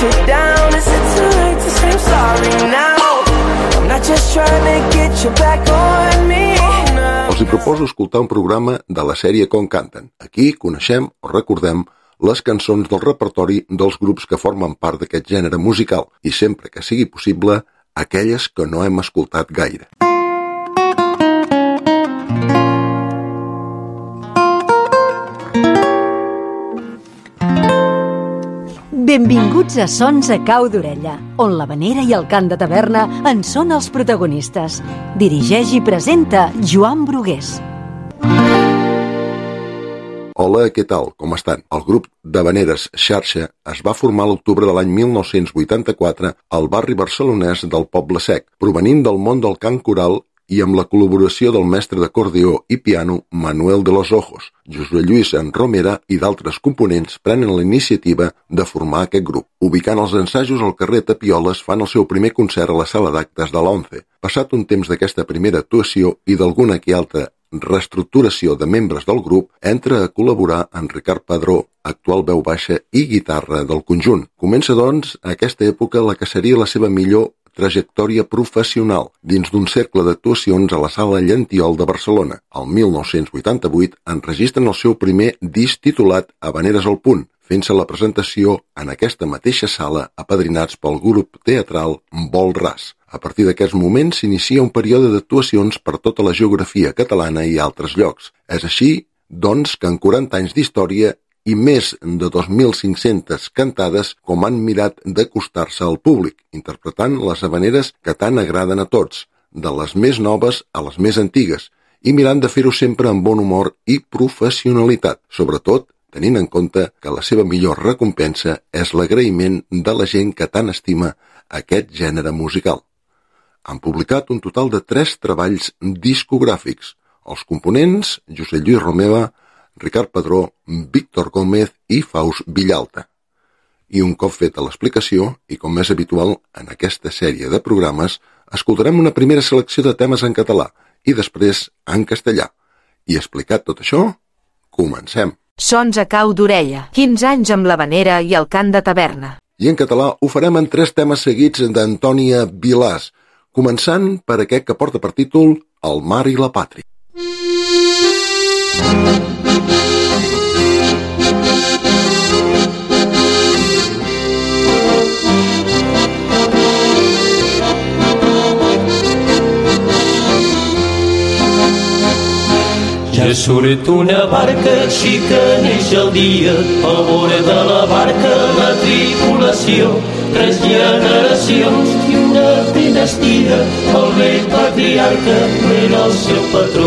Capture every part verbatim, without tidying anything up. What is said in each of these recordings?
you down. Is it too late to say I'm sorry now? I'm not just trying to get you back on me. Els hi proposo escoltar un programa de la sèrie Com Canten. Aquí coneixem o recordem les cançons del repertori dels grups que formen part d'aquest gènere musical i, sempre que sigui possible, aquelles que no hem escoltat gaire. Benvinguts a Sons a Cau d'Orella, on l'havanera i el cant de taverna en són els protagonistes. Dirigeix i presenta Joan Brugués. Hola, què tal? Com estan? El grup d'havaneres Xarxa es va formar a l'octubre de l'any mil nou-cents vuitanta-quatre al barri barcelonès del Poble Sec, provenint del món del cant coral i amb la col·laboració del mestre d'acordió i piano Manuel de los Ojos. José Lluís Romera i d'altres components prenen la iniciativa de formar aquest grup. Ubicant els ensajos al carrer Tapioles, fan el seu primer concert a la sala d'actes de l'Once. Passat un temps d'aquesta primera actuació i d'alguna que altra reestructuració de membres del grup, entra a col·laborar en Ricard Padró, actual veu baixa i guitarra del conjunt. Comença, doncs, a aquesta època la que seria la seva millor trajectòria professional dins d'un cercle d'actuacions a la Sala Llentyol de Barcelona. El mil nou-cents vuitanta-vuit enregistren el seu primer disc titulat Havaneres al punt, fent-se la presentació en aquesta mateixa sala apadrinats pel grup teatral Vol Ras. A partir d'aquests moments s'inicia un període d'actuacions per tota la geografia catalana i altres llocs. És així, doncs, que en quaranta anys d'història i més de dos mil cinc-centes cantades com han mirat d'acostar-se al públic, interpretant les havaneres que tant agraden a tots, de les més noves a les més antigues, i mirant de fer-ho sempre amb bon humor i professionalitat, sobretot tenint en compte que la seva millor recompensa és l'agraïment de la gent que tant estima aquest gènere musical. Han publicat un total de tres treballs discogràfics. Els components, José Lluís Romeva, Ricard Padró, Víctor Gómez i Faust Villalta. I un cop feta l'explicació, i com és habitual en aquesta sèrie de programes, escoltarem una primera selecció de temes en català i després en castellà. I explicat tot això, comencem. Sons a Cau d'Orella, quinze anys amb l'havanera i el cant de taverna. I en català ho farem en tres temes seguits d'Antònia Vilàs, començant per aquest que porta per títol El mar i la pàtria. Ja surt una barca així que neix el dia, al vora de la barca la tripulació, tres generacions i una dinastia, el vell patriarca era el seu patró.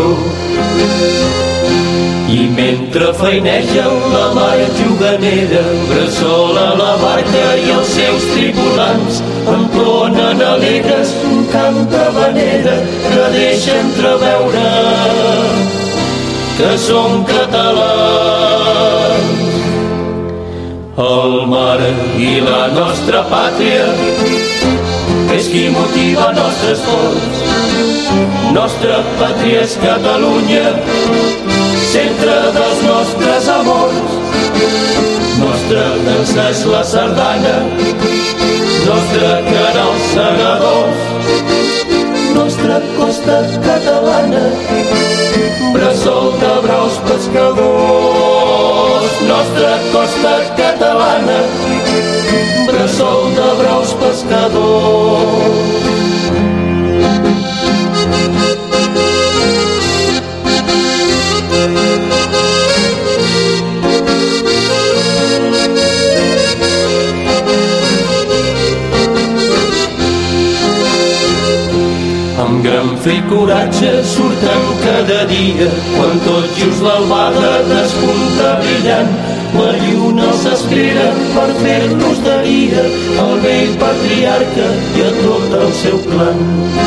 I mentre feineja la mar juganera, bressola la barca i els seus tripulants entonen alegres un cant d'havanera que deixa entreveure que som catalans. El mar i la nostra pàtria és qui motiva nostres cors. Nostra pàtria és Catalunya, centre dels nostres amors. Nostra dansa és la sardana, nostre canal segadors, nostra costa catalana, bressol de braus pescadors. Nostra costa catalana, bressol de braus pescadors. Amb gran fe i coratge surten cada dia, quan tot just l'albada despunta brillant. La lluna els espera per fer-los de dia, al vell patriarca i a tot el seu clan.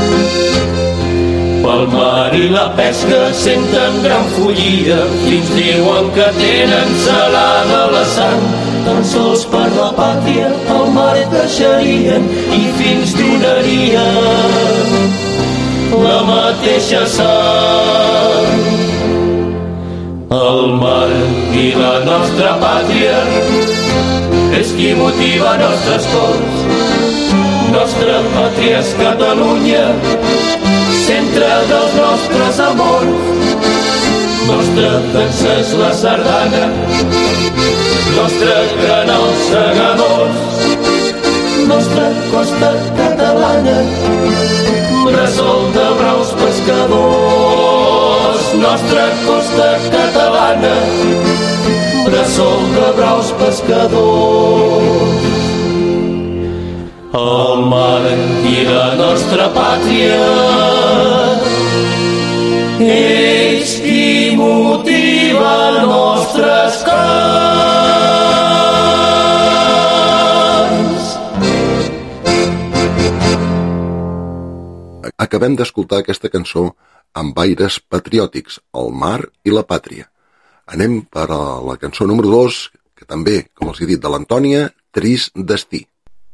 Pel mar i la pesca senten gran follia, fins diuen que tenen salada la sang. Tan sols per la pàtria el mar deixarien i fins donarien la mateixa sang. El mar i la nostra pàtria és qui motiva nostres cors. Nostra pàtria és Catalunya, centre dels nostres amors. Nostra dansa és la sardana, nostre canal segadors. Nostra costa catalana, bressol de braus pescadors. Nostra costa catalana, bressol de braus pescadors. El mar i la nostra pàtria és qui motiva nostres cants. Acabem d'escoltar aquesta cançó amb aires patriòtics, el mar i la pàtria. Anem per a la cançó número dos, que també, com els he dit, de l'Antònia, Trist destí.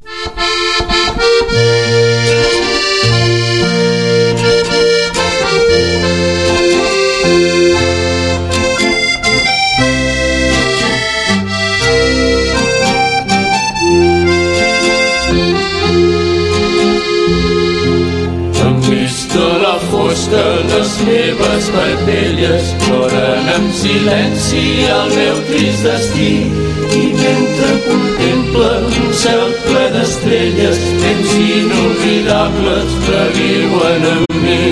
Fosca, les meves parpelles ploren en silenci el meu trist destí, i mentre contempla un cel ple d'estrelles, temps inoblidables reviuen en mi.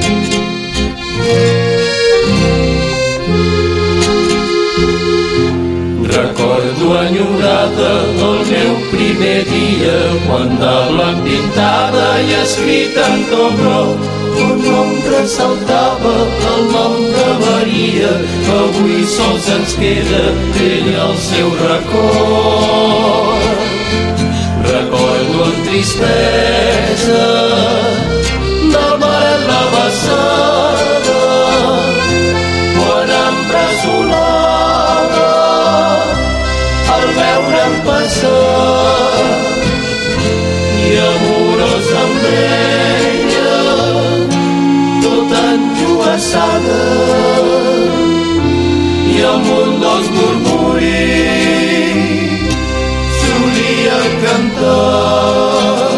Recordo enyorada el meu primer dia, quan de blanc pintada i escrita en to groc un nom ressaltava el nom de Maria. Avui sols ens queda d'ella el seu record. Recordo amb tristesa del mar en la vessada, quan empresonada al veure'm passar, i amorós amb ella tot enjogassada, i amb un dos murmuris solia cantar.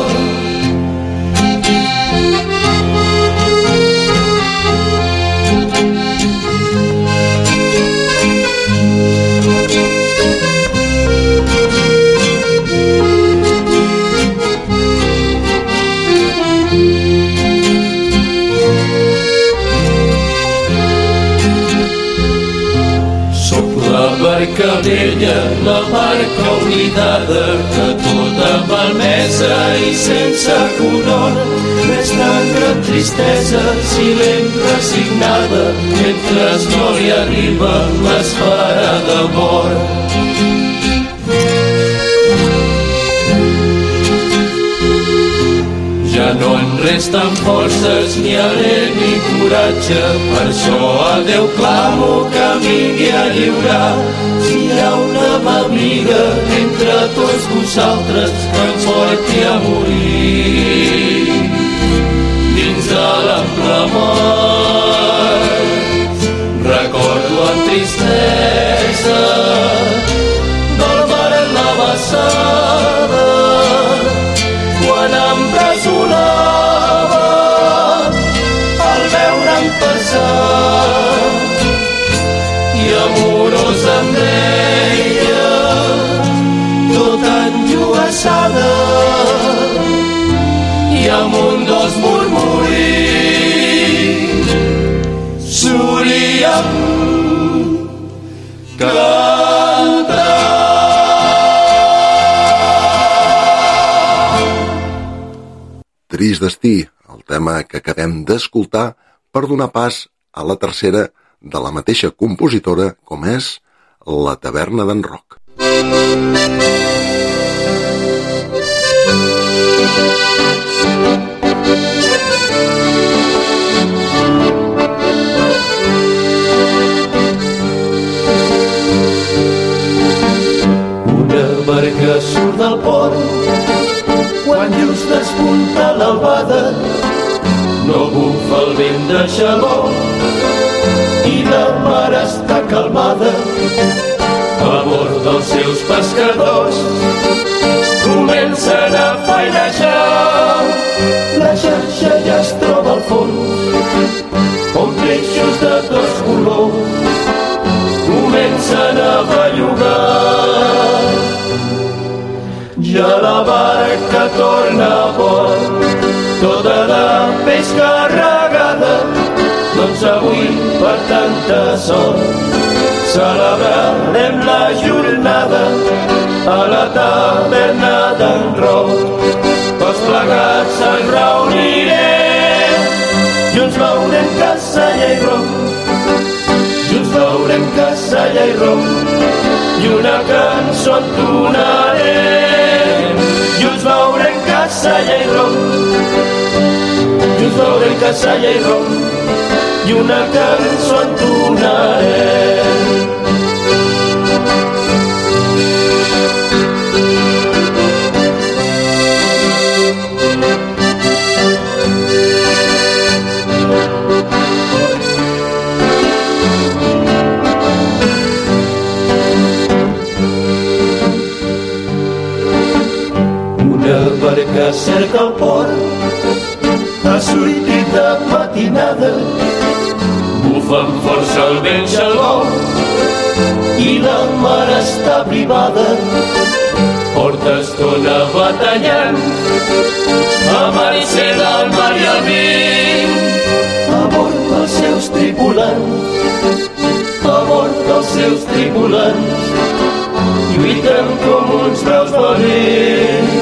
Barca vella, la barca oblidada, que tota malmesa i sense conhort, resta en gran tristesa, silent resignada, mentre no li arriba l'espera de mort. Ja no en resten forces, ni alè ni coratge, per això a Déu clamo que vingui a lliurar. Si hi ha una mà amiga entre tots vosaltres que ens porti a morir dins de l'ample mar. Recordo amb tristesa del mar en la vessada, quan empresonava al veure'm passar, i amorós amb ella tot enjogassada, i amb un dos murmuris solíem cantar. Trist destí, el tema que acabem d'escoltar, per donar pas a la tercera de la mateixa compositora, com és La taverna d'en Roc. Una barca surt del port quan just despunta l'albada, no bufa el vent de xaló i la mar està calmada, A bord dels seus pescadors comencen a fainejar. La xarxa ja es troba al fons, on peixos de tots colors comencen a bellugar. Ja la barca torna a port, tota de peix carregada. Doncs avui, per tanta sort, celebrarem la jornada a la taverna d'en Roc. Tots plegats ens reunirem, junts veurem cassalla i rom, junts veurem cassalla i rom, i una cançó entonarem. Junts veurem cassalla i rom, junts veurem cassalla i rom, i una cançó entonarem. Una barca cerca el port, ha sortit de matinada. Bufa amb força el vent xalgó i la mar està privada. Porta estona batallant a Maricela, el mar i el vent. A bord dels seus tripulants, a bord dels seus tripulants, lluiten com uns braus valents.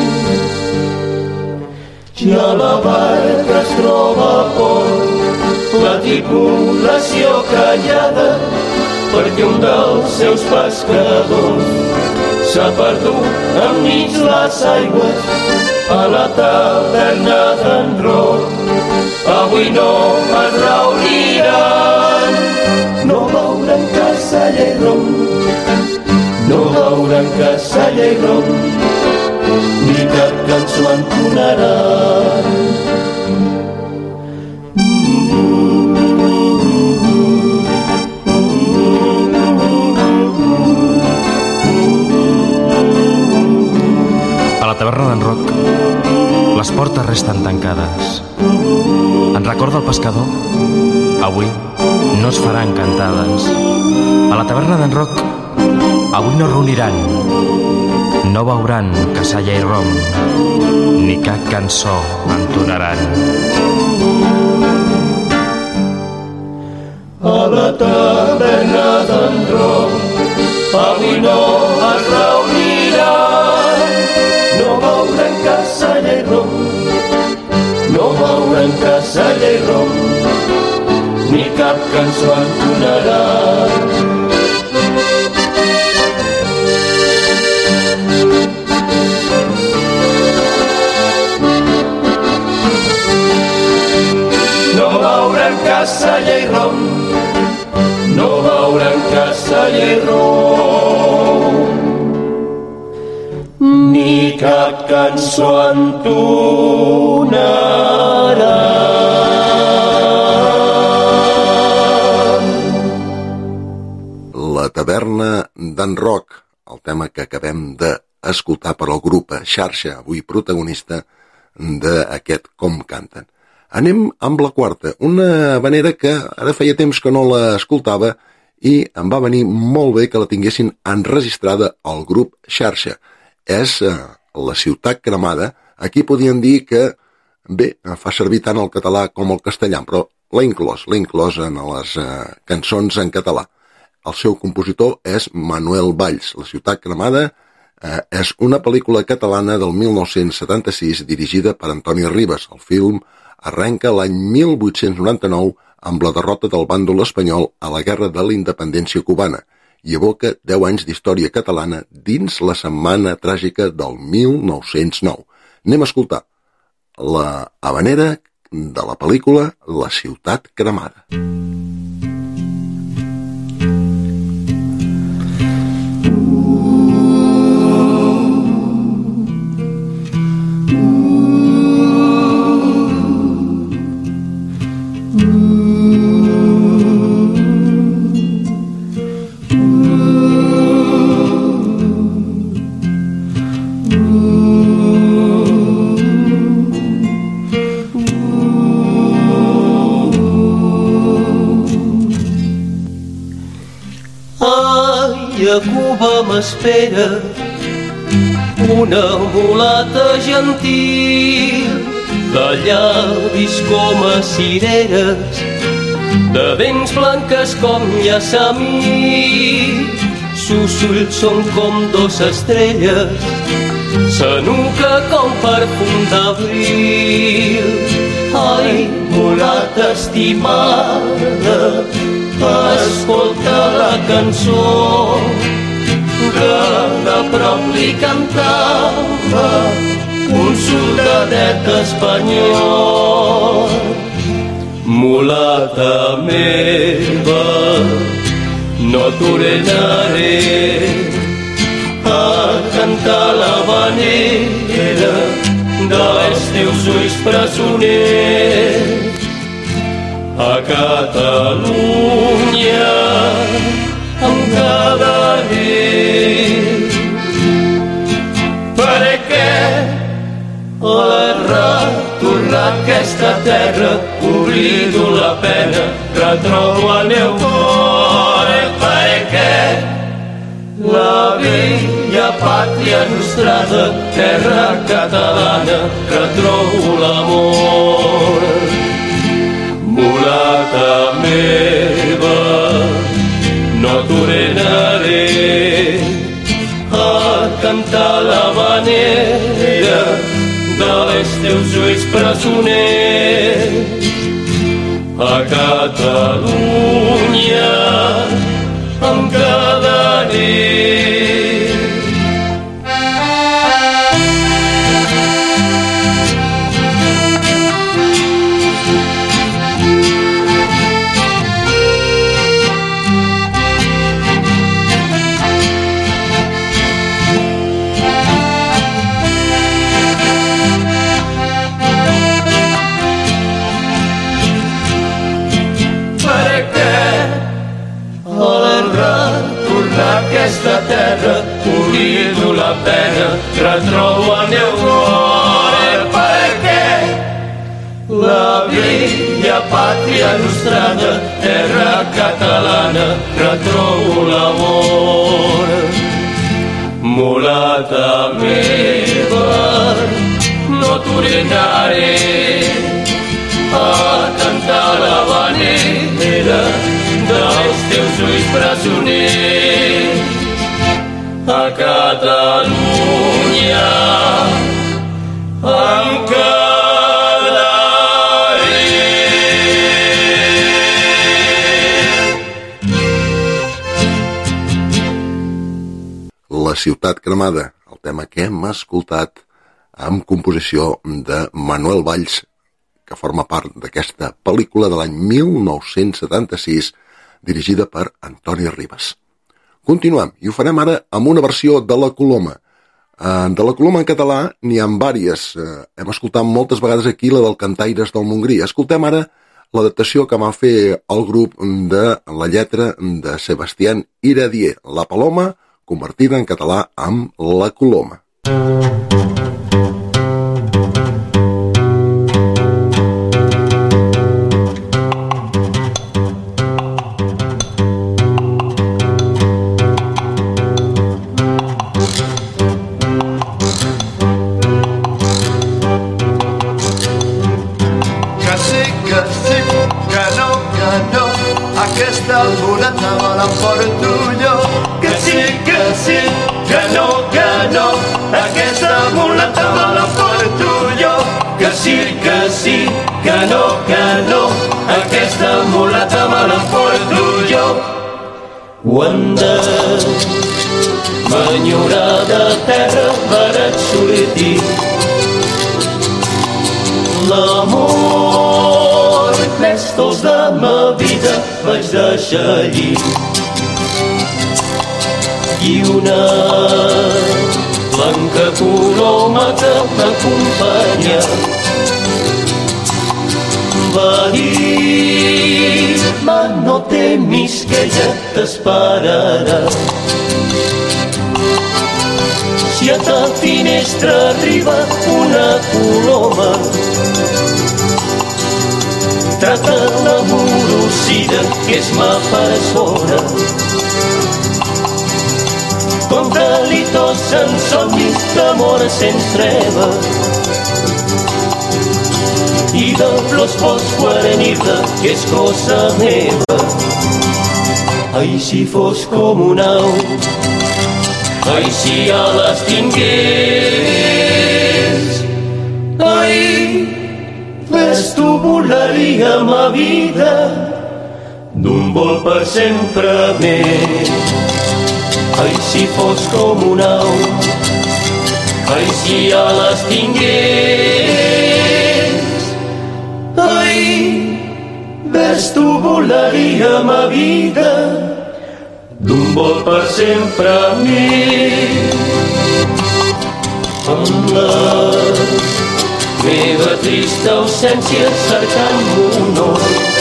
Ja la barca es troba a port, la tripulació callada, perquè un dels seus pescadors s'ha perdut enmig les aigües a la taverna d'en Roc. Avui no es reuniran, no veuran cassalla i rom, no veuran cassalla i rom, ni cap cançó entonaran. A la taverna d'en Roc, les portes resten tancades. En record del pescador, avui no es faran cantades. A la taverna d'en Roc, avui no reuniran, no veuran cassalla i rom, ni cap cançó entonaran. A la taverna d'en Roc, avui no es reuniran, no veuran cassalla i rom, no veuran cassalla i rom, ni cap cançó entonaran. No veuran cassalla i rom, no veuran cassalla i rom, ni cap cançó entonaran. La taverna d'en Roc, el tema que acabem d'escoltar per al grup Xarxa, avui protagonista d'aquest Com canten. Anem amb la quarta, una habanera que ara feia temps que no l'escoltava i em va venir molt bé que la tinguessin enregistrada al grup Xarxa. És eh, La ciutat cremada. Aquí podien dir que, bé, fa servir tant el català com el castellà, però l'ha inclòs, l'ha inclòs en les eh, cançons en català. El seu compositor és Manuel Valls. La ciutat cremada eh, és una pel·lícula catalana del mil nou-cents setanta-sis dirigida per Antoni Ribas. El film arrenca l'any mil vuit-cents noranta-nou amb la derrota del bàndol espanyol a la Guerra de la Independència cubana i evoca deu anys d'història catalana dins la setmana tràgica del mil nou-cents nou. Anem a escoltar la habanera de la pel·lícula La ciutat cremada. Ooh. m'espera una mulata gentil, de llavis com a cireres, de dents blanques com llaçamí. Sus ulls són com dos estrelles, sa nuca com perfum d'abril. Ai, mulata estimada, escolta la cançó que de prop li cantava un soldadet espanyol. Mulata meva, no tornaré a cantar l'havanera dels teus ulls presoners. A Catalunya em quedaré, perquè al retornar a aquesta terra oblido la pena, retrobo el meu cor, perquè la vella pàtria nostrada, terra catalana, retrobo l'amor. Mulata meva, no tornaré a cantar l'havanera dels teus ulls presoners. A Catalunya em quedaré. Aquesta terra, oblido la pena, retrobo el meu cor, perquè la vella pàtria nostrada, terra catalana, retrobo l'amor. Mulata meva, no tornaré a cantar l'havanera dels teus ulls presoners. A Catalunya em quedaré. La ciutat cremada, el tema que hem escoltat amb composició de Manuel Valls, que forma part d'aquesta pel·lícula de l'any mil nou-cents setanta-sis, dirigida per Antoni Ribas. Continuem, i ho farem ara amb una versió de La Coloma. De La Coloma en català n'hi ha vàries. Hem escoltat moltes vegades aquí la del Cantaires del Montgrí. Escoltem ara l'adaptació que va fer el grup de la lletra de Sebastián Iradier, La Paloma, convertida en català amb La Coloma. Aquesta mulata me l'emporto jo. Que sí, que sí, que no, que no. Aquesta mulata me l'emporto jo. Que sí, que sí, que no, que no. Aquesta mulata me l'emporto jo. Wanda, m'enyorada terra vaig sortir. L'amor més dolç de ma vida vaig deixar allí. I una blanca coloma que m'acompanya va dir-me no temis que ella t'esperarà. Si a ta finestra arriba una coloma, trata l'amorosida que és ma persona. com delitos en somnis d'amor sense treva i de flors pots guarenir-te, que és cosa meva. Ai, si fos com un au, ai, si ales tingués, ai, ves tu volaria ma vida d'un vol per sempre més. Ai, si fos com un au, ai, si ales tingués, ai, ves tu volaria ma vida d'un vol per sempre més. Amb la meva trista ausència cercant honor,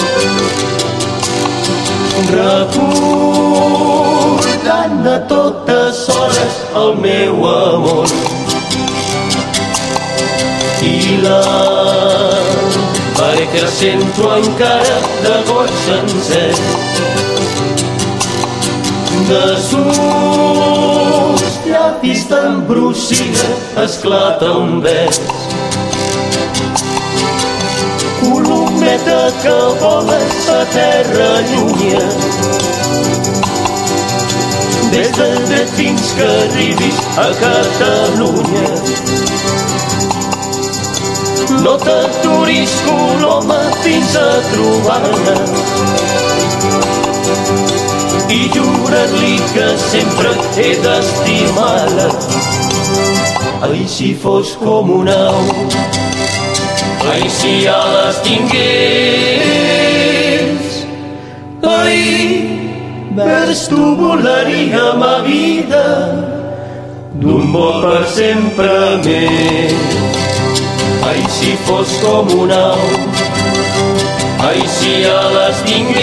recordant a totes hores el meu amor i la barca sento encara de goig sencer, de sus llavis d'embrossida esclata un vers. Colometa que voles a terra llunya, des del dret fins que arribis a Catalunya. No t'aturis, Coloma, fins a trobar-la i jurar-li que sempre he d'estimar-la. Ai, si fos com un au, ai, si ales tingués, ai, vers tu volaria ma vida d'un vol per sempre més. Ai, si fos com un au, ai, si ales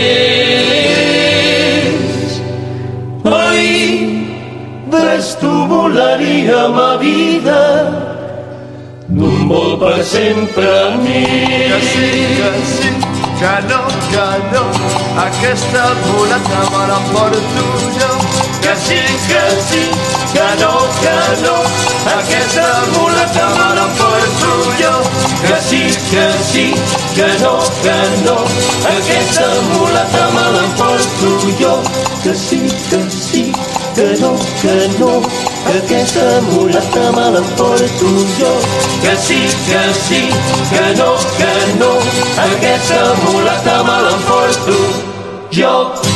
tingués, ai, vers tu volaria ma vida d'un vol per sempre més. Que sí, que sí, que no, que no, aquesta muleta me l'emporto jo. Que sí, que sí, que no, que no, aquesta muleta me l'emporto jo. Que sí, que sí, que no, que no, aquesta muleta me l'emporto jo. Que sí, que sí, que no, que no, aquesta muleta me l'emporto jo. Que sí, que sí, que no, que no, aquesta muleta me l'emporto jo.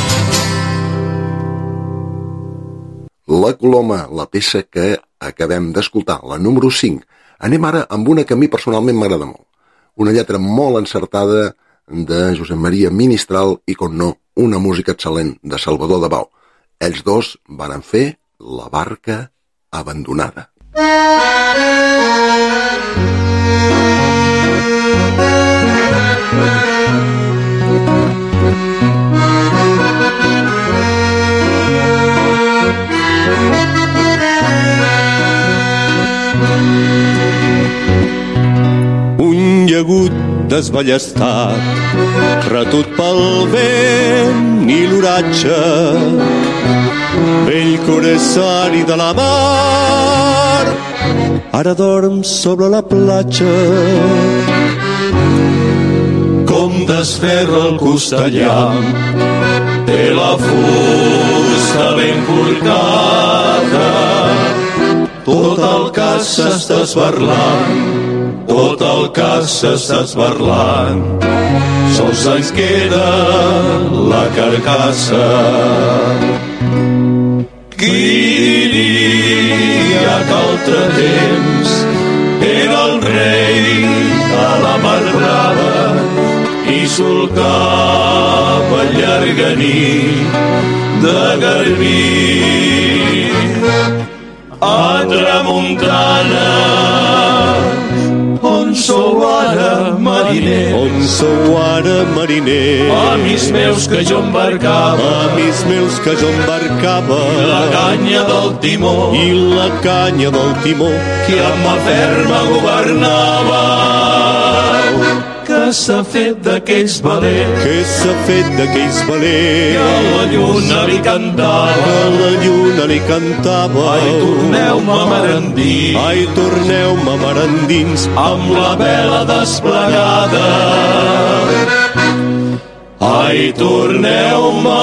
La Coloma, la peça que acabem d'escoltar, la número cinc. Anem ara amb una que a mi personalment m'agrada molt. Una lletra molt encertada de Josep Maria Ministral i, com no, una música excel·lent de Salvador Dabau. Ells dos van fer La barca abandonada. Un llagut desballestat, retut pel vent i l'oratge, vell coressari de la mar, ara dorm sobre la platja. Com desferra el costellam, té la fusta ben corcada, tot el cas s'està esbarlant, tot el cas s'està esbarlant, sols ens queda la carcassa. Qui diria que altre temps era el rei de la mar brava i solcava el llarganí de Garbí a tramuntana. On sou ara, mariner? On sou ara, mariner? Amics meus que jo embarcava, Amics meus que jo embarcava, la canya del timó, i la canya del timó, que amb mà ferma governava. Que que s'ha fet d'aquells valents, que s'ha fet d'aquells valents, que a la lluna li cantava, que a la lluna li cantava. Ai, torneu-me marandins, ai, torneu-me marandins, amb la vela desplegada. Ai, torneu-me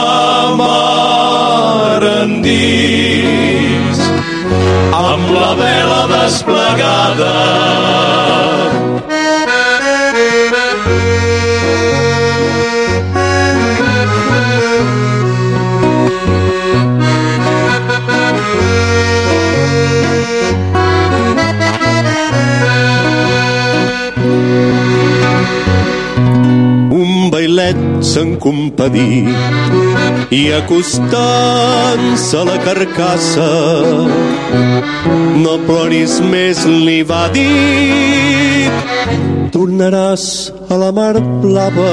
marandins, amb la vela desplegada. se'n compadí i acostant-se a la carcassa no ploris més, li va dir, tornaràs a la mar blava.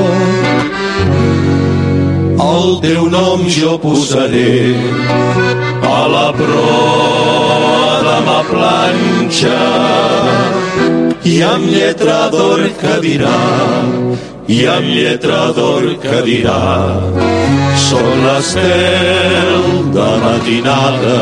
El teu nom jo posaré a la proa de ma planxa i amb lletra d'or que dirà, i amb lletra d'or que dirà, són l'estel de matinada.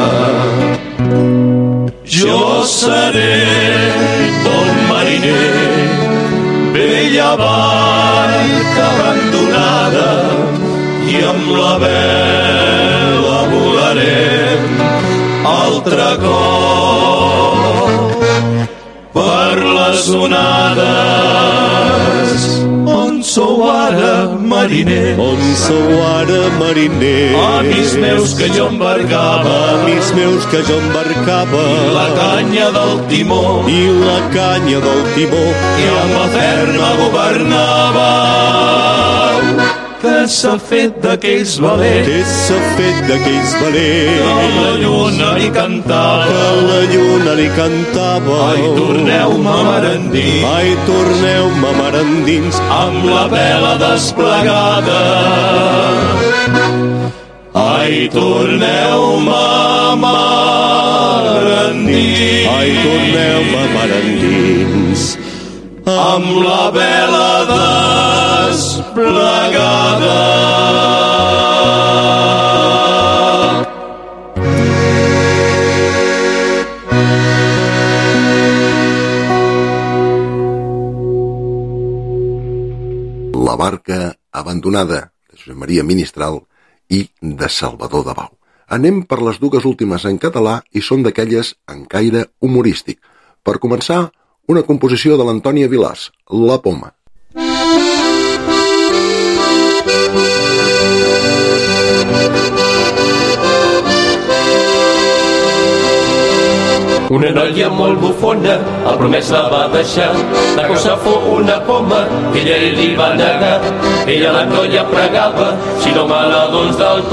Jo seré bon mariner, vella barca abandonada, i amb la vela volarem altre cop per les onades. On sou ara, mariner? On sou ara, mariner? Amics meus que jo embarcava, amics meus que jo embarcava, i la canya del timó, i la canya del timó, i amb la ferma governava. Què s'ha fet d'aquells valents? Què s'ha fet d'aquells valents? Que la lluna li cantava, que la lluna li cantava. Ai, torneu-me marandins, ai, torneu-me marandins, amb la vela desplegada. Ai, torneu-me marandins, ai, torneu-me marandins, amb la vela desplegada. La barca abandonada, de Josep Maria Ministral i de Salvador Dabau. Anem per les dues últimes en català i són d'aquelles en caire humorístic. Per començar, una composició de l'Antònia Vilàs, La Poma. Una noia molt bufona, el promès la va deixar, la cosa fou una poma, que ella li va negar. Ella la noia pregava, si no me la dons del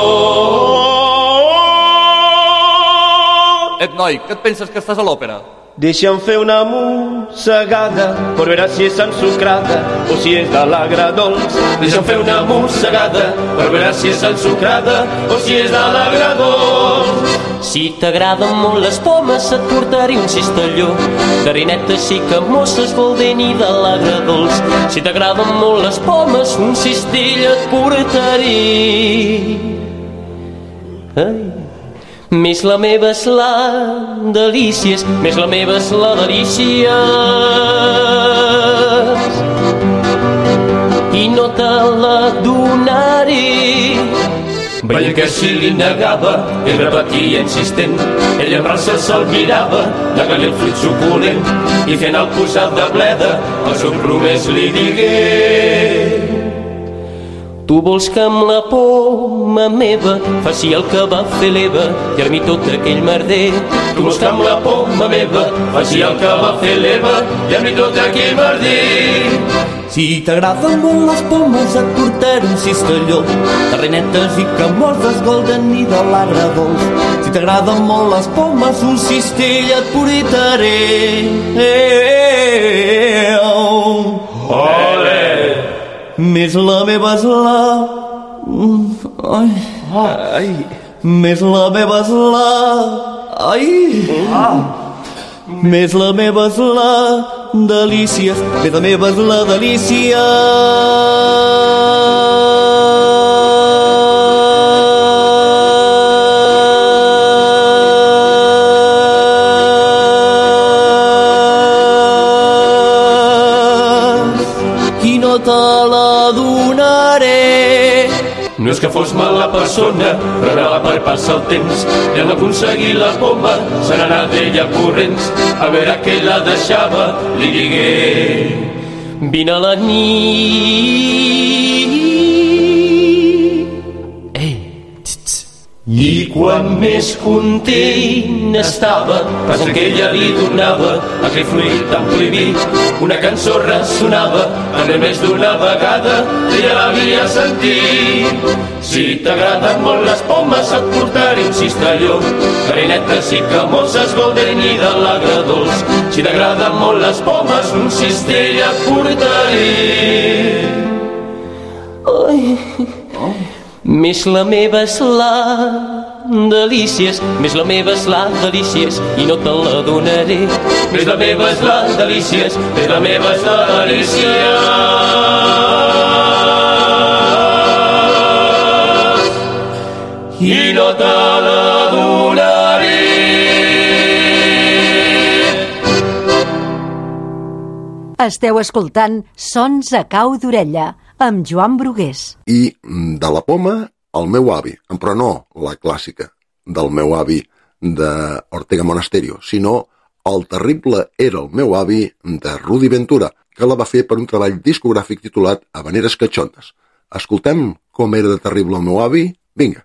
tot. Ep, noi, què et penses que estàs a l'òpera? Deixa'm fer una mossegada per veure si és ensucrada o si és de l'agradolç. Deixa'm fer una mossegada per veure si és ensucrada o si és de l'agradolç. Si t'agraden molt les pomes et portaré un cistelló d'arinetes xicamoses, Golden i de l'agradolç. Si t'agraden molt les pomes un cistell et portaré. Ai. Més la meva és la delícies, més la meva és la delícies, i no te la donaré. Veient que si li negava, ell repetia insistent, ella amb rasa se'l mirava, negant-li el fruit suculent, i fent el posat de bleda, el seu promès li digué: tu vols que amb la poma meva faci el que va fer l'Eva i a mi tot aquell merder. Tu vols que amb la poma meva faci el que va fer l'Eva i a mi tot aquell merder. Si t'agraden molt les pomes et portaré un cistelló d'arinetes i camoses, Golden i de l'agradolç. Si t'agraden molt les pomes un cistell et portaré. Olé! Més la meva és la... Ai... Ai... Més la meva és la... Ai... més la meva és la delícies, més la meva és la delícia. I no te la donaré. No és que fos mala persona, però anava per passar el temps i en aconseguir la poma se n'ha anat d'ella corrents. A veure què la deixava, li digué: vine a la nit. Ei, tx, i quan més content estava, pensant que ella li donava aquell fluid tan prohibit, una cançó ressonava en més d'una vegada, ella l'havia sentit. Si t'agraden molt les pomes et portaré un cistelló, carinetes i camoses golden i de l'agradolç. Si t'agraden molt les pomes un cistell et portaré. Ai, més la meva és la delícies, més la meva és la delícies i no te la donaré. Més la meva és la delícies, més la meva és la delícies i no te la donaré. Esteu escoltant Sons a cau d'orella amb Joan Brugués. I de la poma, el meu avi, però no la clàssica del meu avi d'Ortega Monasterio, sinó El terrible era el meu avi de Rudy Ventura, que la va fer per un treball discogràfic titulat Habaneres Cachondes. Escoltem com era de terrible el meu avi? Vinga.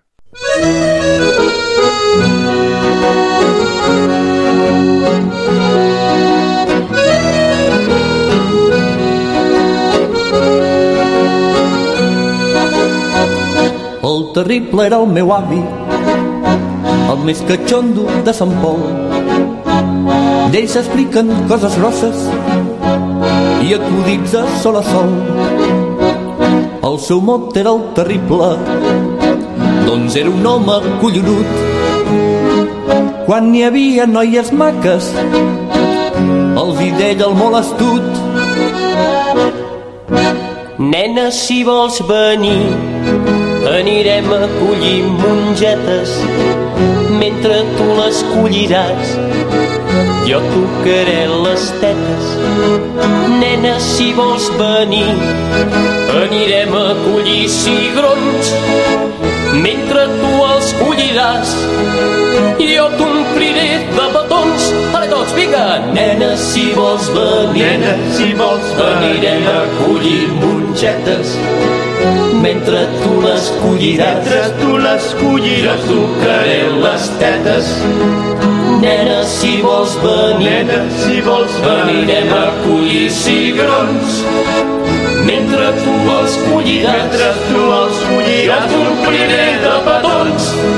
El terrible era el meu avi, el més catxondo de Sant Pol. D'ell s'expliquen coses grosses i acudits de sol a sol. El seu mot era el terrible, doncs era un home collonut. Quan n'hi havia noies maques, els hi deia el molt astut: nena, si vols venir, anirem a collir mongetes. Mentre tu les colliràs, jo tocaré les tetes. Nena, si vols venir, anirem a collir cigrons. Mentre tu els colliràs, jo t'ompliré de petons. Ara tots, vinga! Nena, si vols venir, nena, si vols venir, anirem a collir mongetes. Mentre tu les colliràs, mentre tu les colliràs, jo tocaré les tetes. Nena, si vols venir, nena, si vols venir, anirem a collir cigrons. Mentre tu els colliràs, mentre tu els colliràs, jo t'ompliré de petons.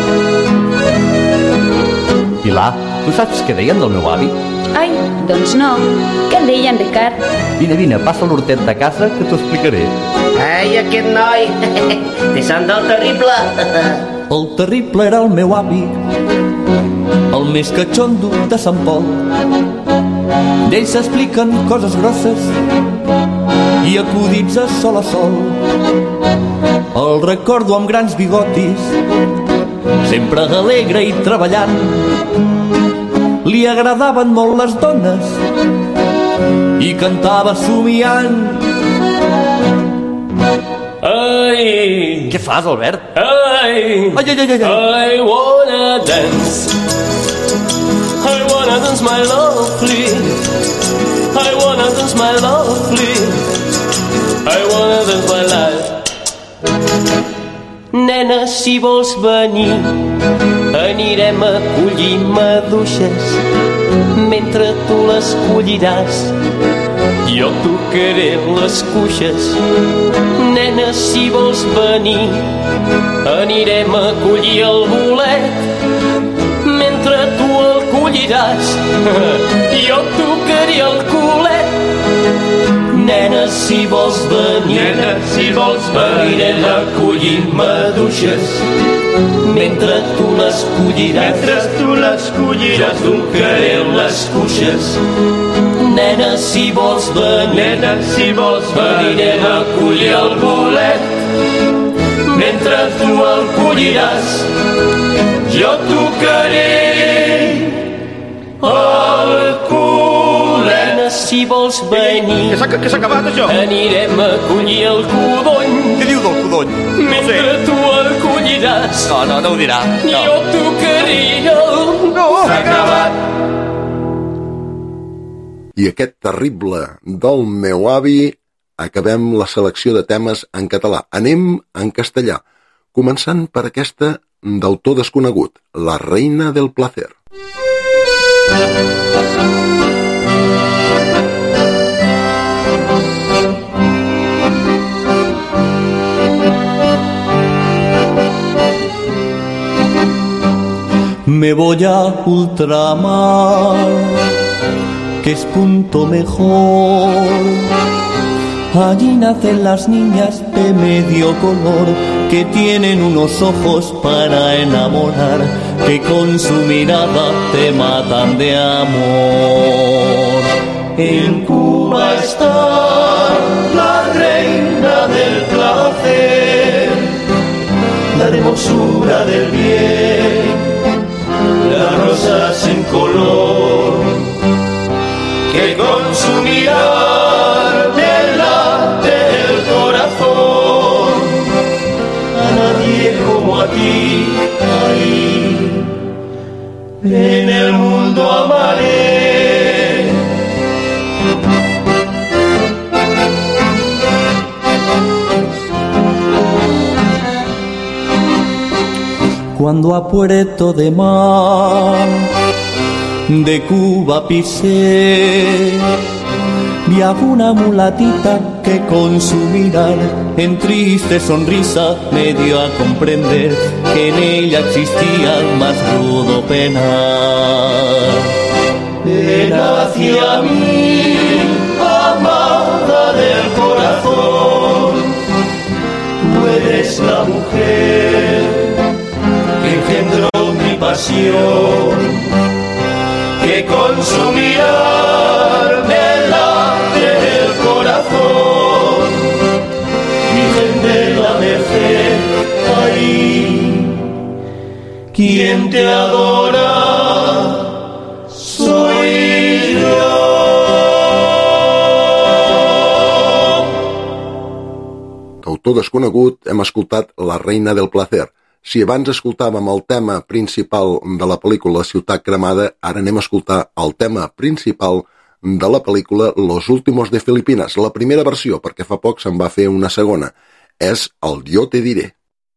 Pilar, tu saps què deien del meu avi? Ai, doncs no. Què en deien, Ricard? Vine, vine, passa l'hortet de casa que t'ho explicaré. Ai, aquest noi, té sant del terrible. El terrible era el meu avi, el més catxondo de Sant Pol. D'ell s'expliquen coses grosses i acudits a sol a sol. El recordo amb grans bigotis, sempre alegre i treballant. Li agradaven molt les dones i cantava somiant. Ai, què fas, Albert? Ai, ai, ai, ai, ai. I wanna dance, I wanna dance my lovely, I wanna dance my lovely, I wanna dance my life. Nena, si vols venir, anirem a collir maduixes. Mentre tu les colliràs, jo tocaré les cuixes. Nena, si vols venir, anirem a collir el bolet. Mentre tu el colliràs, jo tocaré el culet. Nena, si vols venir, Nena, si vols venir, anirem a collir maduixes. Mentre tu les colliràs, mentre tu les colliràs, jo tocaré les cuixes. Nena, si vols venir, Nena, si vols venir, anirem a collir el bolet. Mentre tu el colliràs, jo tocaré el culet. Nena, si vols venir, Que s'ha que s'ha acabat, això? anirem a collir el codony. Què diu del codony? Mentre No sé. tu el colliràs, No, no, no ho dirà. No. jo tocaré el... No, S'ha acabat. I aquest terrible del meu avi, acabem la selecció de temes en català. Anem en castellà, començant per aquesta d'autor desconegut, La reina del placer. Me voy a ultramar, que es punto mejor. Allí nacen las niñas de medio color, que tienen unos ojos para enamorar, que con su mirada te matan de amor. En Cuba está la reina del placer, la hermosura del bien, las rosas en color, que con su mirar te late el corazón. A nadie como a ti, ahí en el mundo amaré. Cuando a Puerto de Mar de Cuba pisé, vi a una mulatita que con su mirar en triste sonrisa me dio a comprender que en ella existía el más rudo penar. Ven hacia mí, amada del corazón, tú eres la mujer que engendró mi pasión, que con su mirar me late el corazón. Virgen de la Merced, ahí, quien te adora soy yo. D'autor desconegut hem escoltat La reina del placer. Si abans escoltàvem el tema principal de la pel·lícula Ciutat cremada, ara anem a escoltar el tema principal de la pel·lícula Los últimos de Filipinas, la primera versió, perquè fa poc se'n va fer una segona. És el Yo te diré.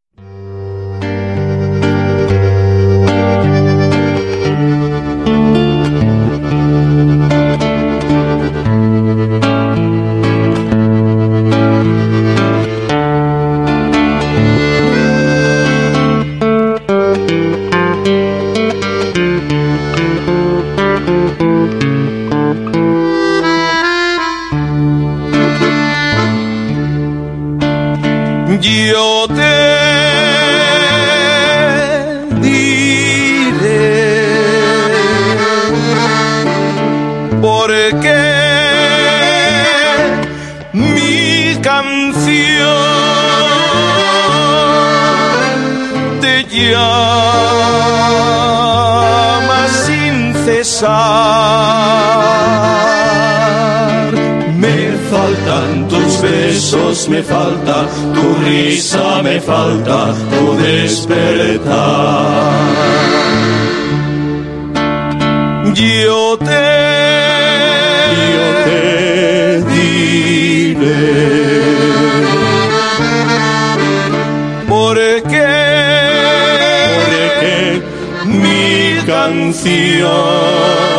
Yo te diré porque mi canción te llama sin cesar. Me faltan tus besos, me falta tu risa, me falta tu despertar. Yo te, yo te diré porque, porque mi canción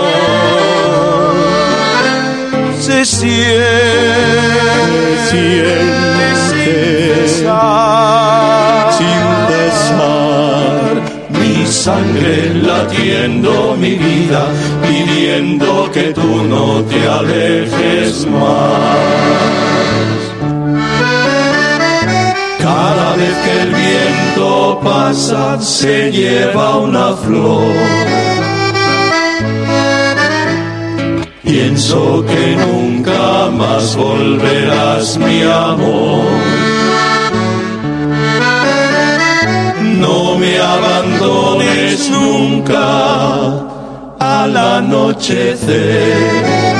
se siente, siente sin cesar, mi sangre latiendo, mi vida pidiendo que tú no te alejes más. que el viento pasa se lleva una flor. Pienso que nunca más volverás, mi amor. No me abandones nunca al anochecer.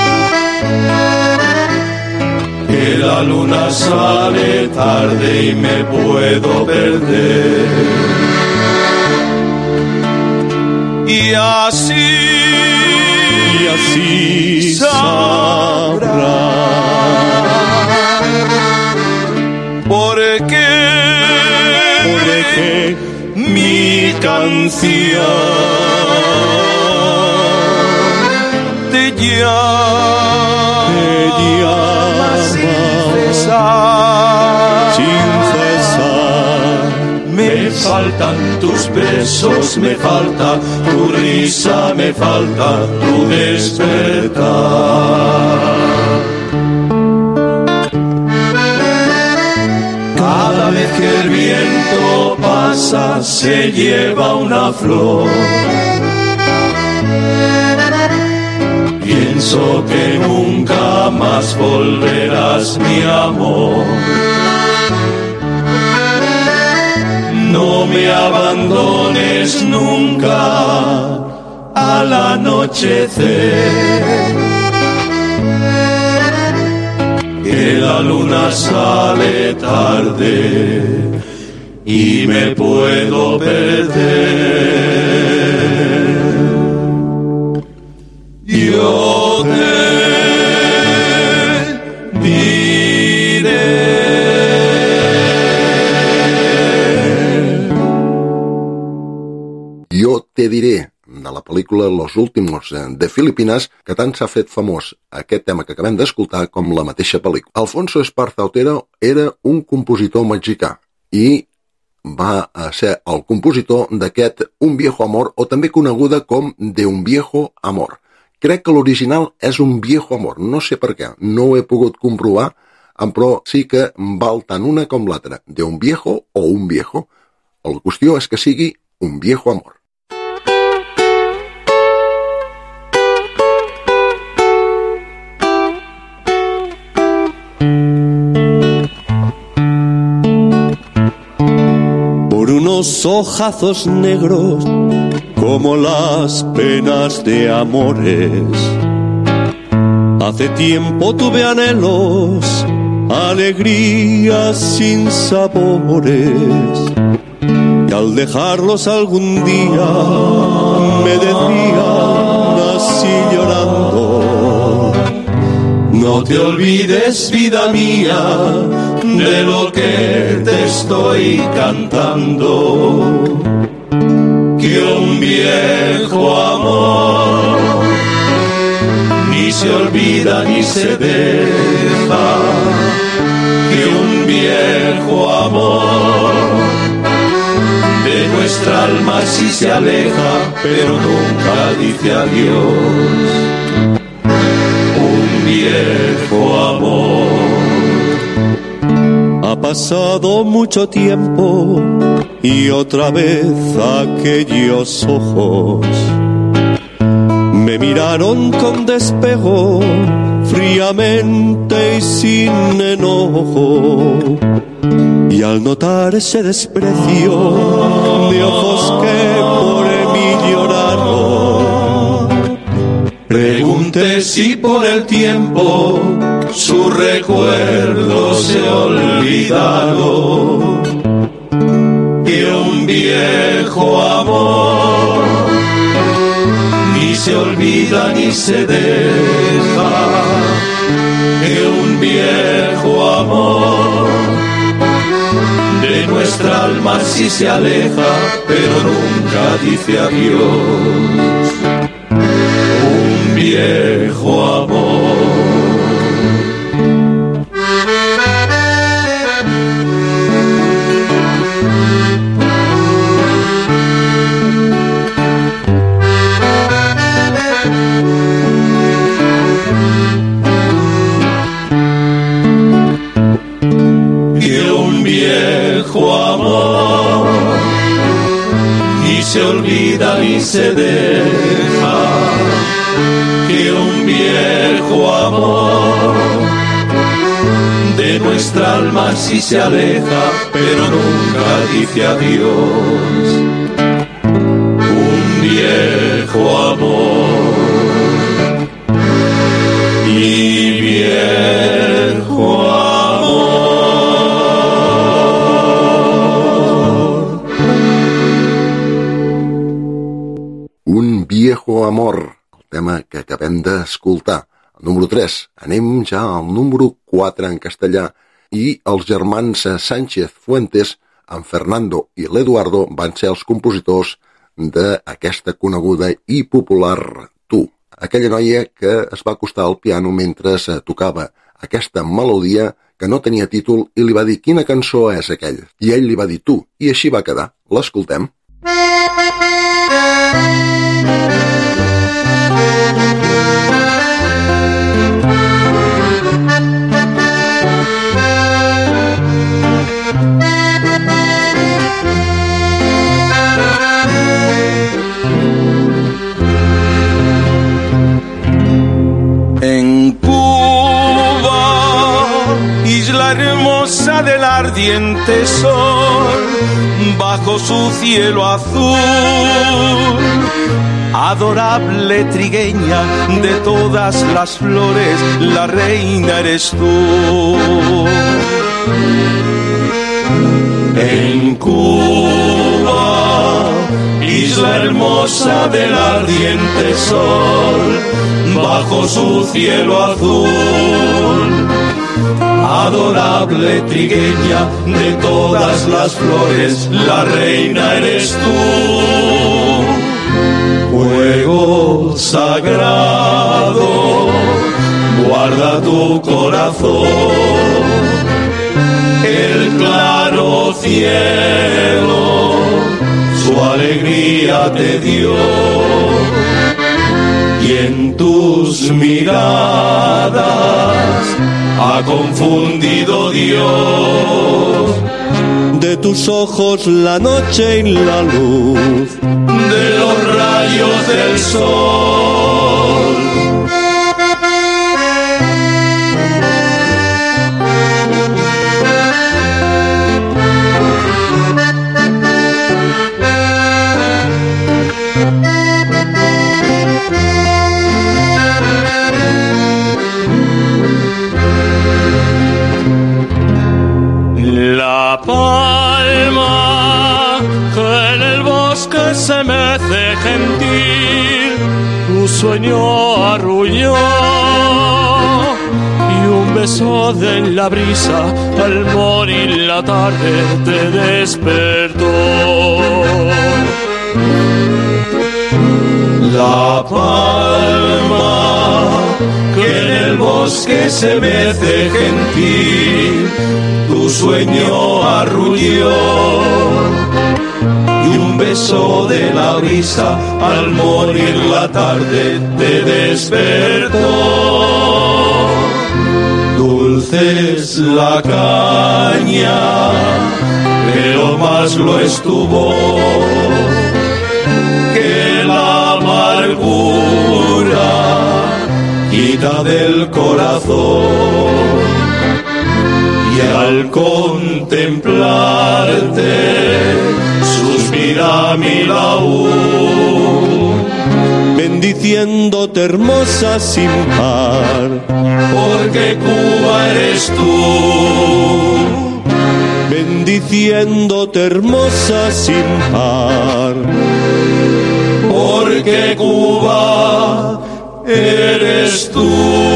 Que la luna sale tarde y me puedo perder. Y así, y así sabrá por qué, por qué mi canción te llama, te llama sin cesar, sin cesar. Me faltan tus besos, me falta tu risa, me falta tu despertar. Cada vez que el viento pasa se lleva una flor. Pienso que nunca más volverás, mi amor. No me abandones nunca al anochecer. Que la luna sale tarde y me puedo perder. Yo te diré. Jo te diré, de la pel·lícula Los Últimos de Filipinas, que tant s'ha fet famós aquest tema que acabem d'escoltar com la mateixa pel·lícula. Alfonso Esparza Otero era un compositor mexicà i va ser el compositor d'aquest Un viejo amor, o també coneguda com De un viejo amor. Crec que l'original és Un viejo amor, no sé per què, no ho he pogut comprovar, però sí que val tant una com l'altra, De un viejo o un viejo. La qüestió és que sigui Un viejo amor. Por unos ojazos negros como las penas de amores. Hace tiempo tuve anhelos, alegrías sin sabores, y al dejarlos algún día me decían así llorando: no te olvides, vida mía, de lo que te estoy cantando, que un viejo amor ni se olvida ni se deja, que un viejo amor de nuestra alma sí se aleja, pero nunca dice adiós. Un viejo amor. Ha pasado mucho tiempo y otra vez aquellos ojos me miraron con despego, fríamente y sin enojo. Y al notar ese desprecio de ojos que por mí lloraron, pregunté si por el tiempo su recuerdo se olvidaron, que un viejo amor ni se olvida ni se deja, que un viejo amor de nuestra alma sí se aleja, pero nunca dice adiós. Un viejo amor. Que un viejo amor se olvida ni se deja, que un viejo amor de nuestra alma sí se aleja, pero nunca dice adiós. Un viejo amor y viejo amor. Un viejo amor, el tema que acabem d'escoltar. Número tres. Anem ja al número quatre en castellà i els germans Sánchez Fuentes, en Fernando i l'Eduardo, van ser els compositors d'aquesta coneguda i popular Tu. Aquella noia que es va acostar al piano mentre tocava aquesta melodia que no tenia títol i li va dir quina cançó és aquella. I ell li va dir Tu, i així va quedar. L'escoltem. En Cuba, isla hermosa del ardiente sol, bajo su cielo azul, adorable trigueña de todas las flores, la reina eres tú. En Cuba, isla hermosa del ardiente sol, bajo su cielo azul, adorable trigueña de todas las flores, la reina eres tú. Fuego sagrado, guarda tu corazón, el claro cielo su alegría te dio, y en tus miradas ha confundido Dios. De tus ojos la noche y la luz, de los rayos del sol. La palma que en el bosque se mece gentil, tu sueño arrulló, y un beso de la brisa al morir la tarde te despertó. La palma que en el bosque se mece gentil, tu sueño arrulló, y un beso de la brisa al morir la tarde te despertó. Dulce es la caña, pero más lo estuvo que la amargura quita del corazón. Y al contemplarte suspira mi laúd, bendiciéndote hermosa sin par, porque Cuba eres tú. Bendiciéndote hermosa sin par, porque Cuba eres tú.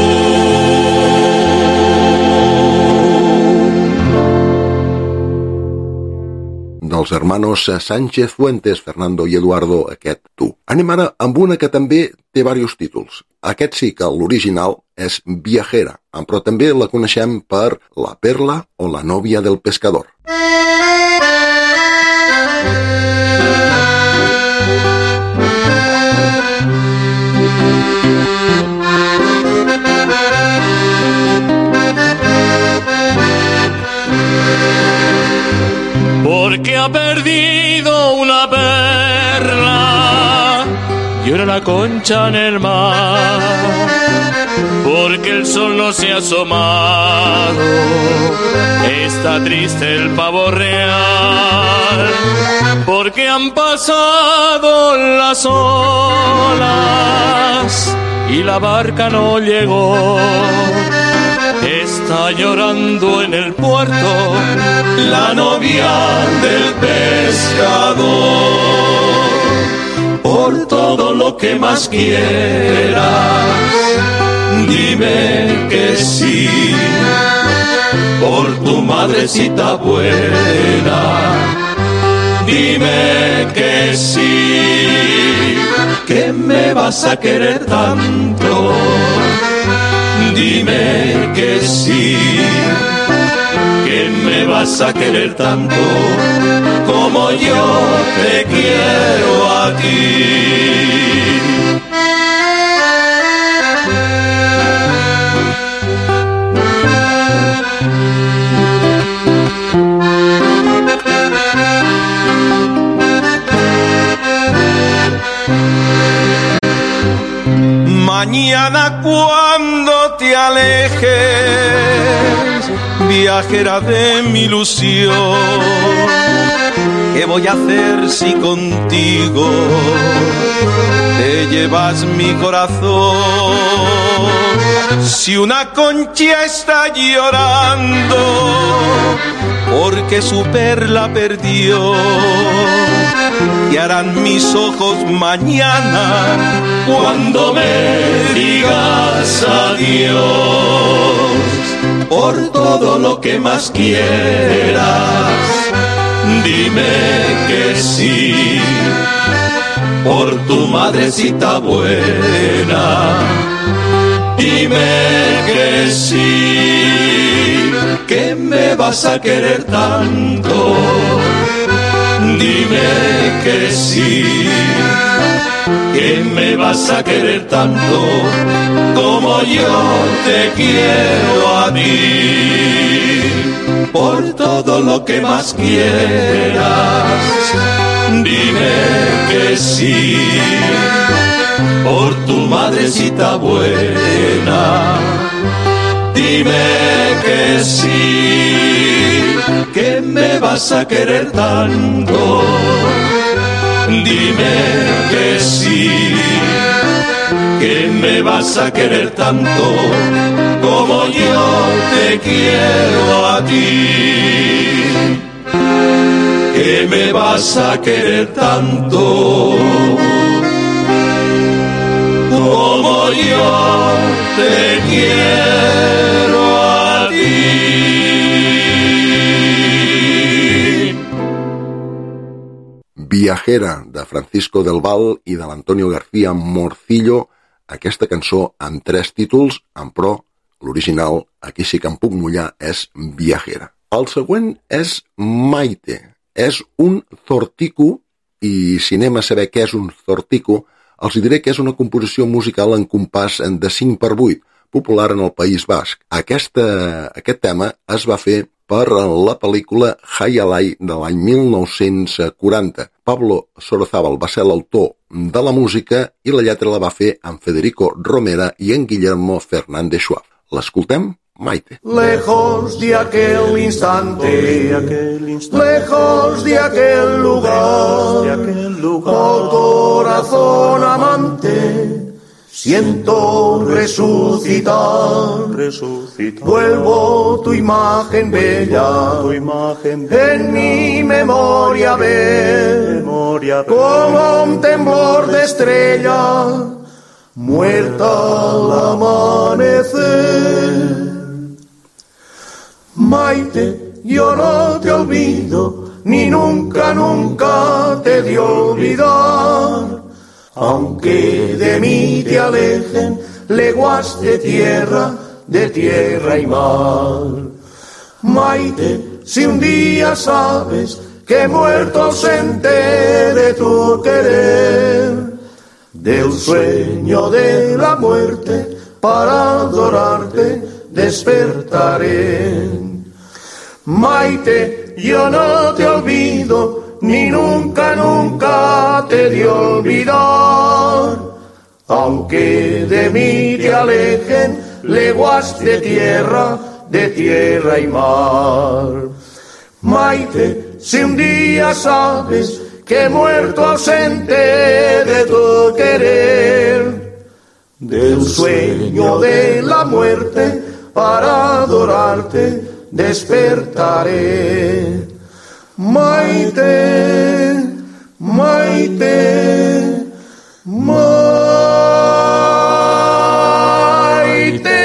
Dels hermanos Sánchez Fuentes, Fernando i Eduardo, aquest Tu. Anem ara amb una que també té diversos títols. Aquest sí que l'original és Viajera, però també la coneixem per La Perla o La Novia del Pescador. Porque ha perdido una perla una concha en el mar, porque el sol no se ha asomado, está triste el pavo real, porque han pasado las olas y la barca no llegó. Está llorando en el puerto la novia del pescador. Por todo lo que más quieras, dime que sí. Por tu madrecita buena, dime que sí. Que me vas a querer tanto, dime que sí, que me vas a querer tanto como yo te quiero a ti. Mañana cuando te alejes, viajera de mi ilusión, ¿qué voy a hacer si contigo te llevas mi corazón? Si una concha está llorando porque su perla perdió, ¿qué harán mis ojos mañana cuando me digas adiós? Por todo lo que más quieras, dime que sí. Por tu madrecita buena, dime que sí. Que me vas a querer tanto, dime que sí. Que me vas a querer tanto como yo te quiero a ti. Por todo lo que más quieras, dime que sí. Por tu madrecita buena, dime que sí. Que me vas a querer tanto, dime que sí. Que me vas a querer tanto como yo te quiero a ti. Que me vas a querer tanto como yo te quiero a ti. Viajera, de Francisco del Val i de l'Antonio García Morcillo, aquesta cançó amb tres títols, en pro, l'original, aquí sí que em puc mullar, és Viajera. El següent és Maite. És un zortico, i si anem a saber què és un zortico, els diré que és una composició musical en compàs de cinc per vuit, popular en el País Basc. Aquesta, aquest tema es va fer per la pel·lícula Jai Alai de l'any mil nou-cents quaranta. Pablo Sorozábal va ser l'autor de la música i la lletra la va fer en Federico Romera i en Guillermo Fernández Schwab. L'escoltem? Maite. Lejos de aquel instante, lejos de aquel lugar, oh corazón amante, siento resucitar, vuelvo tu imagen bella, en mi memoria ver, como un temblor de estrella, muerta al amanecer. Maite, yo no te olvido, ni nunca, nunca te de olvidar. Aunque de mí te alejen leguas de tierra, de tierra y mar. Maite, si un día sabes que he muerto ausente de tu querer, del sueño de la muerte para adorarte despertaré. Maite, yo no te olvido, ni nunca, nunca te de olvidar. aunque de mí te alejen leguas de tierra, de tierra y mar. Maite, si un día sabes que he muerto ausente de tu querer, del sueño de la muerte para adorarte despertaré. Maite, Maite, Maite.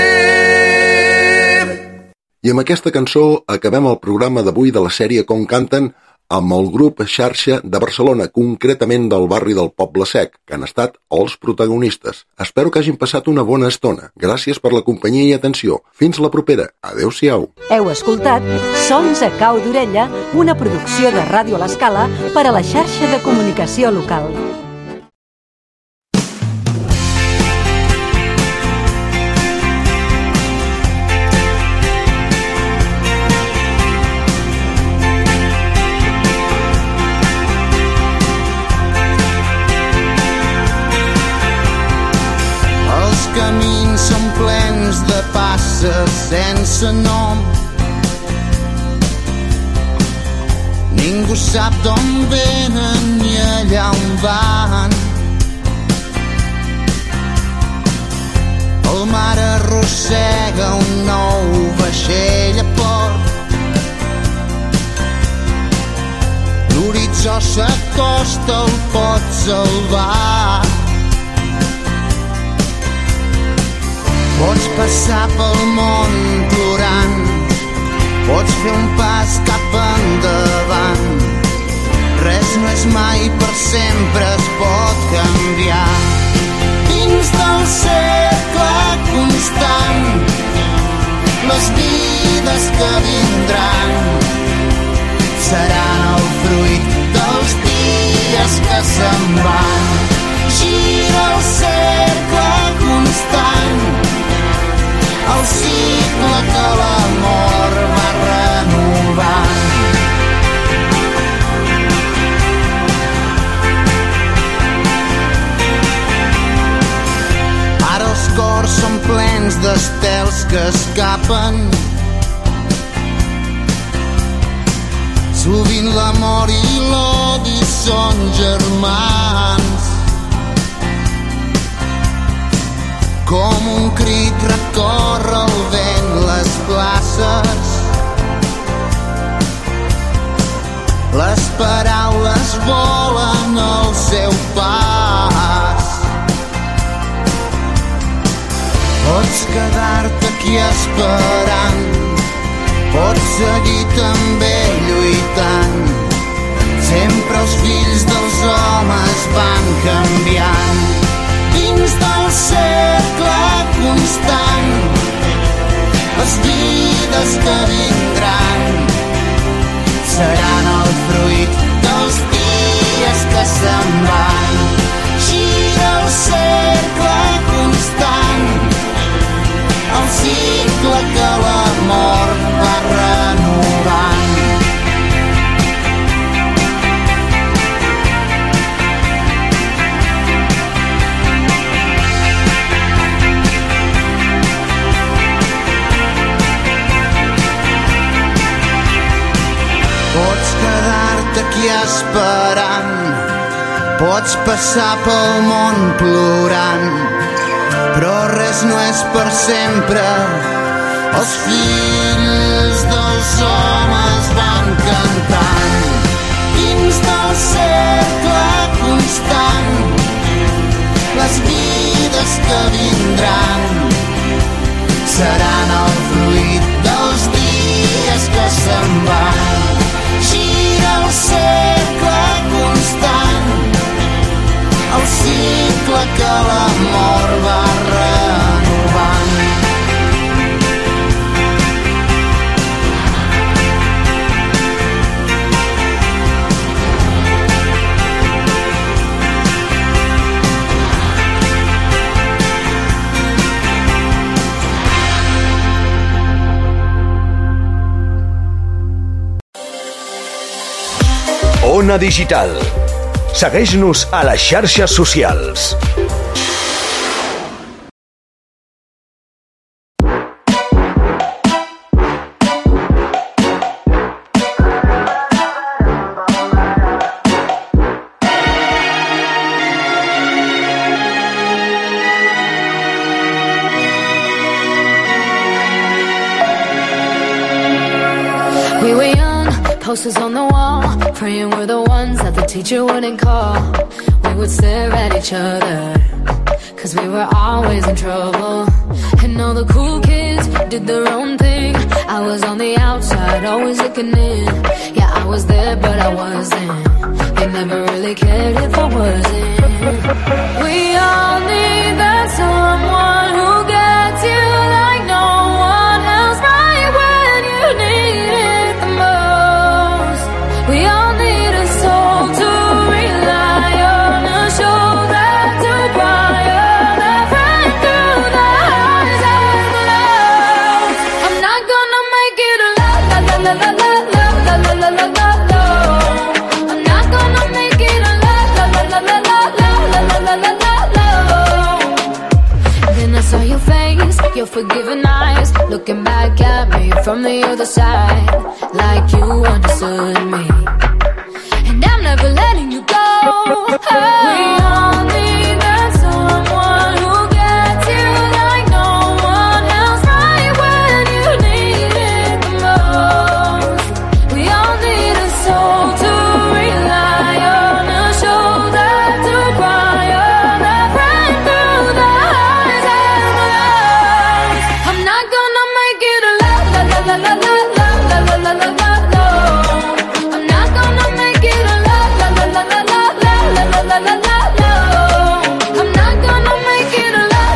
I amb aquesta cançó acabem el programa d'avui de la sèrie Com Canten amb el grup Xarxa de Barcelona, concretament del barri del Poble Sec, que han estat els protagonistes. Espero que hagin passat una bona estona. Gràcies per la companyia i atenció. Fins la propera. Adéu-siau. Heu escoltat Sons a cau d'orella, una producció de Ràdio a l'Escala per a la xarxa de comunicació local. Camins són plens de passes sense nom. Ningú sap d'on venen ni allà on van. El mar arrossega un nou vaixell a port. L'horitzó s'acosta, el pot salvar. Pots passar pel món plorant, pots fer un pas cap endavant. Res no és mai per sempre, es pot canviar. Dins del cercle constant, les vides que vindran seran el fruit dels dies que se'n van. Gira el cercle constant, el cicle que l'amor va renovant. Ara els cors són plens d'estels que escapen. Sovint l'amor i l'odi són germans. Com un crit recorre el vent les places. Les paraules volen al seu pas. Pots quedar-te aquí esperant, pots seguir també lluitant. Sempre els fills dels homes van canviant. Dins del cercle constant, les vides que vindran seran el fruit dels dies que se'n van. Gira el cercle constant, el cicle que l'amor va renovant. Pots quedar-te aquí esperant, pots passar pel món plorant, però res no és per sempre. Els fills dels homes van cantant. Dins del cercle constant, les vides que vindran seran el fruit dels dies que se'n van. Gira el cercle constant, el cicle que l'amor va renovant. Ona Digital. Segueix-nos a les xarxes socials. We were young, posters on the wall, praying we're the ones that the teacher wouldn't call. We would stare at each other, cause we were always in trouble. And all the cool kids did their own thing. I was on the outside, always looking in. Yeah, I was there, but I wasn't. They never really cared if I wasn't. We all need that someone who gets you like no one else, right when you need it the most. We all need a soul to rely on, a shoulder to cry on, a friend through the highs and the lows. I'm not gonna make it a la la la la la la la la la la la la. I'm not gonna make it a la la la la la la la la la la la la. Then I saw your face, your forgiving eyes, looking back at me from the other side, like you understood me. And I'm never letting you go. We all need